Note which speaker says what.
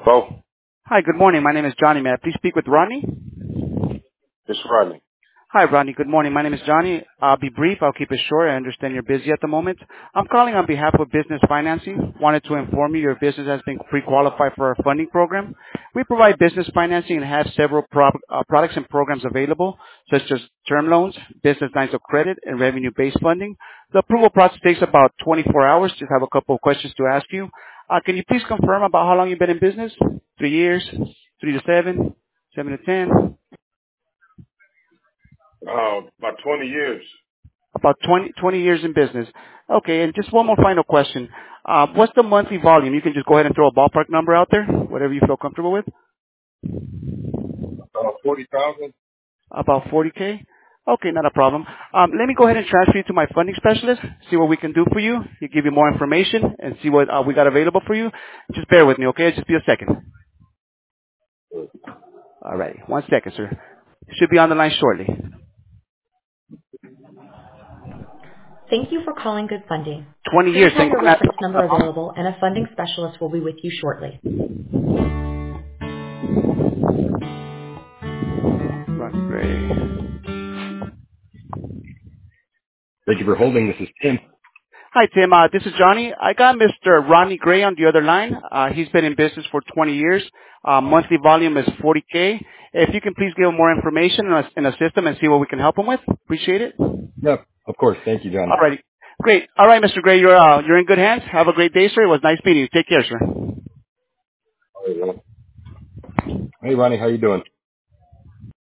Speaker 1: Hello?
Speaker 2: Hi, good morning. My name is Johnny. May I please speak with Ronnie?
Speaker 1: It's Rodney.
Speaker 2: Hi, Ronnie. Good morning. My name is Johnny. I'll be brief. I'll keep it short. I understand you're busy at the moment. I'm calling on behalf of Business Financing. Wanted to inform you your business has been pre-qualified for our funding program. We provide business financing and have several products and programs available, such as term loans, business lines of credit, and revenue-based funding. The approval process takes about 24 hours. Just have a couple of questions to ask you. Can you please confirm about how long you've been in business? 3 years, 3 to 7, 7 to 10?
Speaker 1: About 20 years.
Speaker 2: About 20 years in business. Okay, and just one more final question. What's the monthly volume? You can just go ahead and throw a ballpark number out there, whatever you feel comfortable with.
Speaker 1: 40,000.
Speaker 2: About 40K? Okay, not a problem. Let me go ahead and transfer you to my funding specialist, see what we can do for you. He'll give you more information and see what we got available for you. Just bear with me, okay? Just be a second. All right, 1 second, sir. Should be on the line shortly.
Speaker 3: Thank you for calling Good Funding.
Speaker 2: 20
Speaker 3: Please
Speaker 2: years.
Speaker 3: have your reference number available, and a funding specialist will be with you shortly.
Speaker 2: Ronnie Gray.
Speaker 4: Thank you for holding. This is Tim.
Speaker 2: Hi, Tim. This is Johnny. I got Mr. Ronnie Gray on the other line. He's been in business for 20 years. Monthly volume is 40K. If you can please give him more information in the system and see what we can help him with. Appreciate it.
Speaker 4: Yep, of course. Thank you, John.
Speaker 2: All righty. Great. All right, Mr. Gray, you're in good hands. Have a great day, sir. It was nice meeting you. Take care, sir.
Speaker 4: Hey, Ronnie, how you doing?